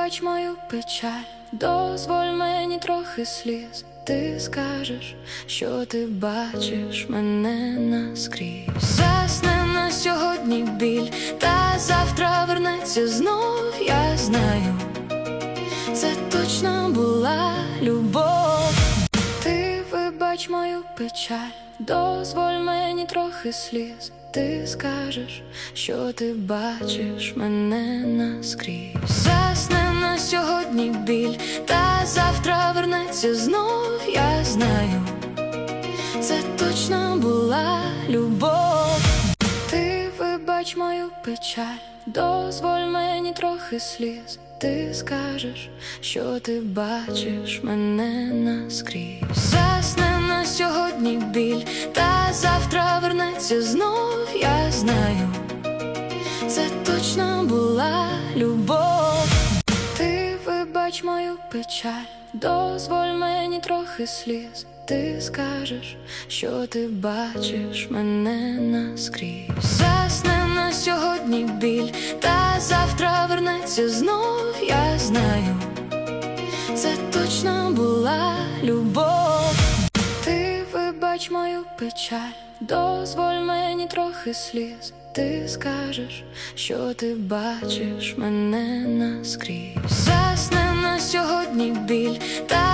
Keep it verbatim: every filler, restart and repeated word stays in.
вибач мою печаль, дозволь мені трохи сліз. Ти скажеш, що ти бачиш мене наскрізь. Засне на сьогодні біль, та завтра вернеться знов. Я знаю, це точно була любов. Ти вибач мою печаль, дозволь мені трохи сліз. Ти скажеш, що ти бачиш мене наскрізь. Засне на сьогодні біль, та завтра вернеться знов. Я знаю, це точно була любов. Ти вибач мою печаль, дозволь мені трохи сліз. Ти скажеш, що ти бачиш мене наскрізь. Засне на сьогодні біль, та завтра вернеться знов. Я знаю, це точно була любов. Ти вибач мою печаль, дозволь мені трохи сліз. Ти скажеш, що ти бачиш мене наскрізь. Засне на сьогодні біль, та завтра вернеться знов. Я знаю, це точно була любов. Ти вибач мою печаль, дозволь мені трохи сліз. Ти скажеш, що ти бачиш мене наскрізь. Засне на сьогодні біль, та